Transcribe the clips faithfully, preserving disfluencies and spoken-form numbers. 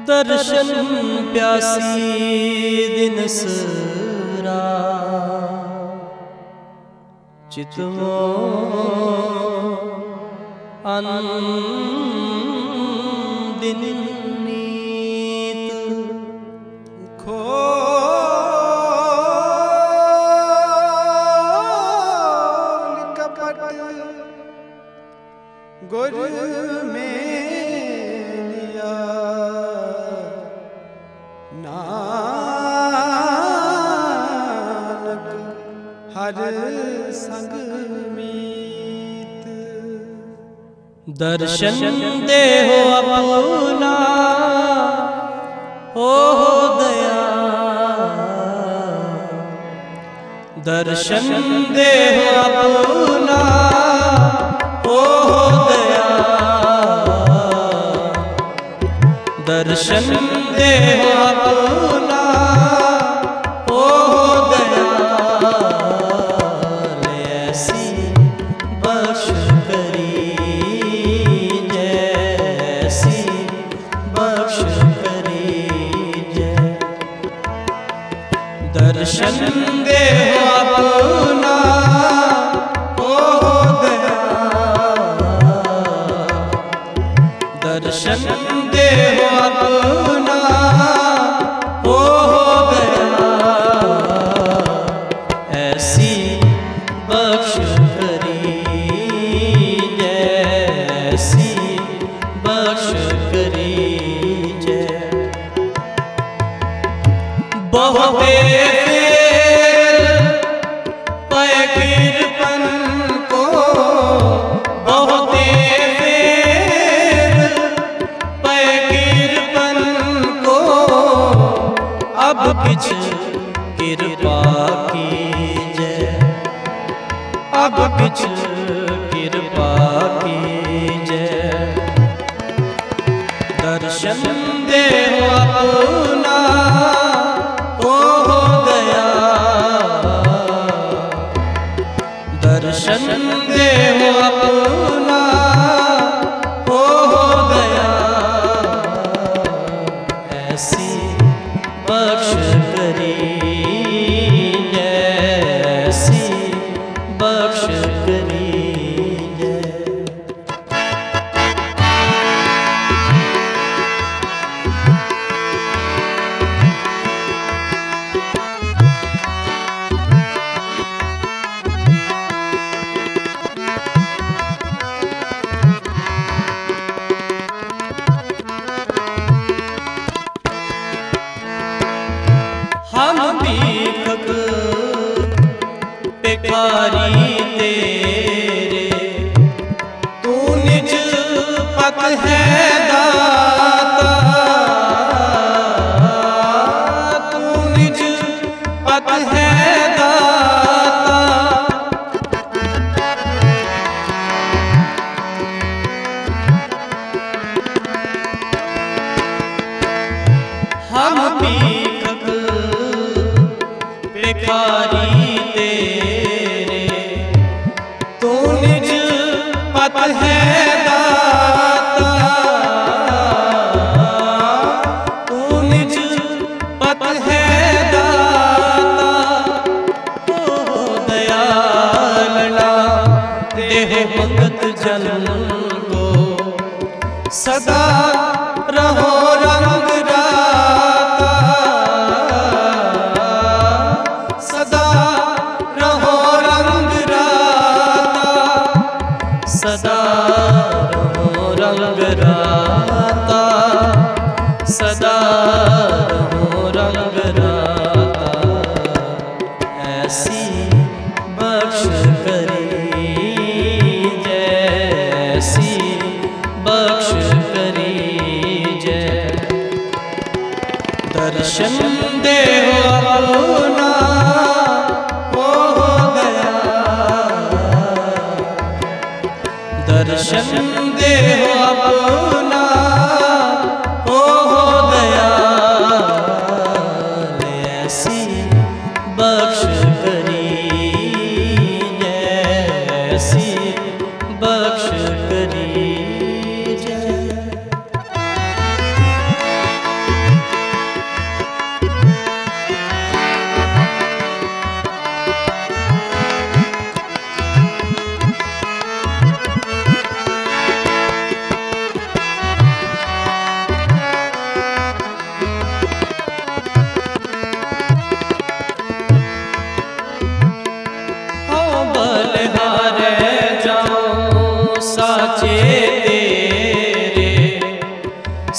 दर्शन प्यासी दिन सरा चितमो दिन नीत खोल कपट गुर में लिया नानक हर संग मीत। दर्शन दे हो अपना हो दया, दर्शन दे हो अपना हो दया, दर्शन दे हो अपना हो दया। ऐसी बख्श करी जैसी बख्श करी जय। दर्शन दे हो अपना हो दया, दर्शन दे हो अपना हो गया। ऐसी बख्श करी जैसी बख्श करी जय। बहुते पय कृपन को, बहुते अब किछ कृपा कीजय, अब किछ कृपा कीजय। दर्शन दे हो अपना हो गया, दर्शन दे हो अपना हो गया। ऐसी बख्श करी जैसी बख्श करी जय। हम भीखक भिखारी तेरे, तू निज पत है दाता, तू निज पत है दाता। हम भीखक भिखारी तेरे, तू निज पत है दाता, तू निज पत है दाता। ओ दयालना देह भगत जन को, सदा रहो रंग राता, सदा रहो रंग राता, सदा रहो रंग राता, सदा रहो रंग राता। ऐसी बख्श करी जैसी बख्श करी जय। दर्शन दे हो अपना हो गया, दर्शन दे हो अपना हो गया। ऐसी बख्श करी जैसी बख्श करी जय।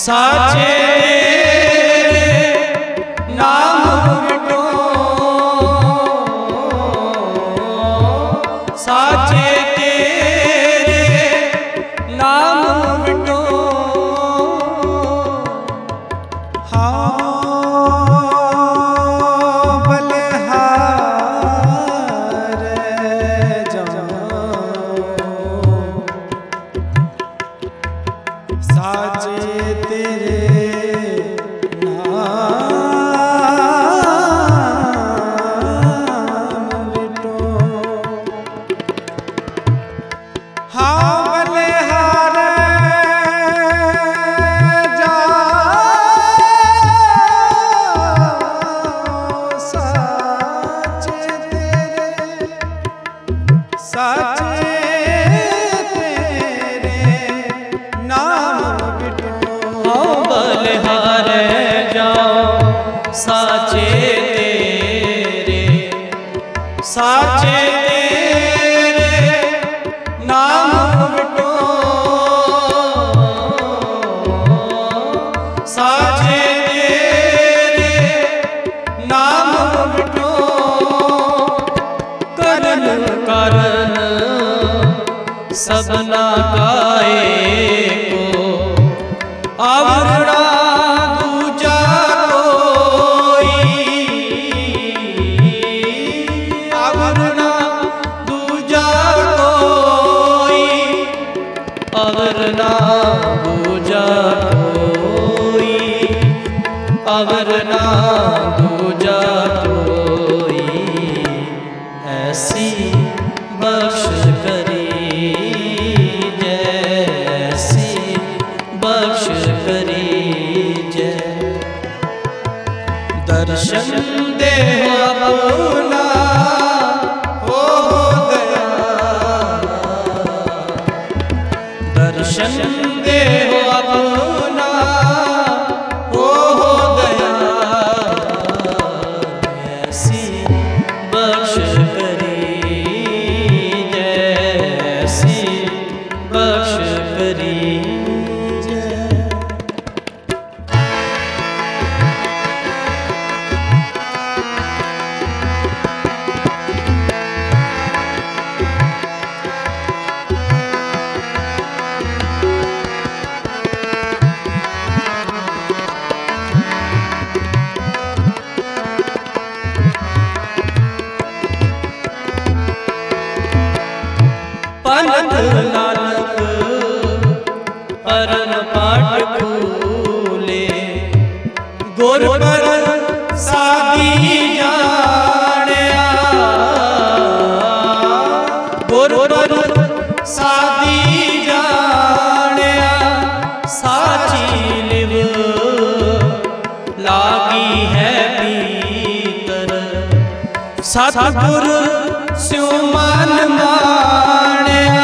साचे नाम विटो साचे तेरे नाम विटो हाँ बलिहार जाऊं साचे तेरे साचे तेरे साचे तेरे नाम विटो साचे तेरे नाम विटो करन करन सबना गाए को आवरणा अवरना दूजा कोई अवरना दूजा कोई ऐसी बख्श करी जैसी बख्श करी जै दर्शन दे अपना दर्शन दे हो अपना ओ हो दया ऐसी बख्श करी जैसी बख्श करी पंथ नानक परम पाठ फूले गुर पर सादी जानिया गुर पर सादी जानिया साची लिव लागी है भीतर सतगुर स्यों मन मानिया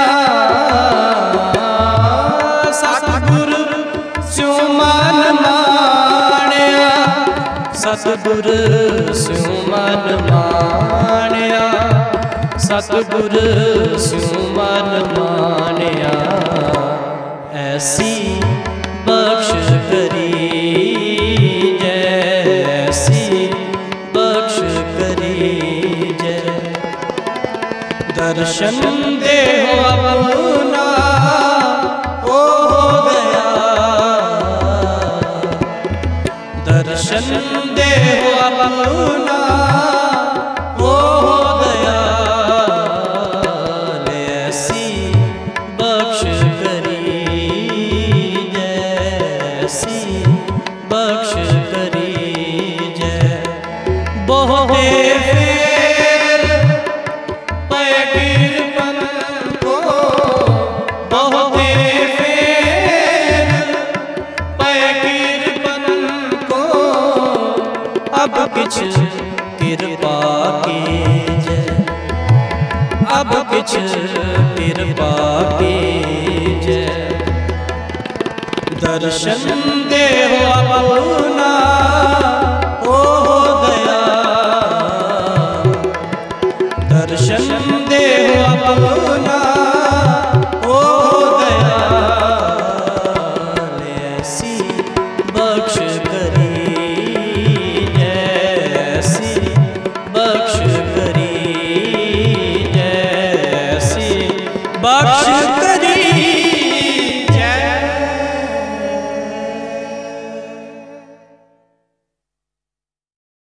सतगुर स्यों मन मानिया सतगुर स्यों मन मानिया सतगुर स्यों मन मानिया ऐसी बख्श करी जैसी बख्श करी जै दर्शन दे हो अपना ओ हो गया दर्शन दे हो अपना ओ हो गया ऐसी बख्श करी जैसी बख्श करी जै बहुते अब किछ कृपा कीजै अब किछ कृपा कीजै दर्शन दे हो अपना ओ हो दया दर्शन दे हो अपना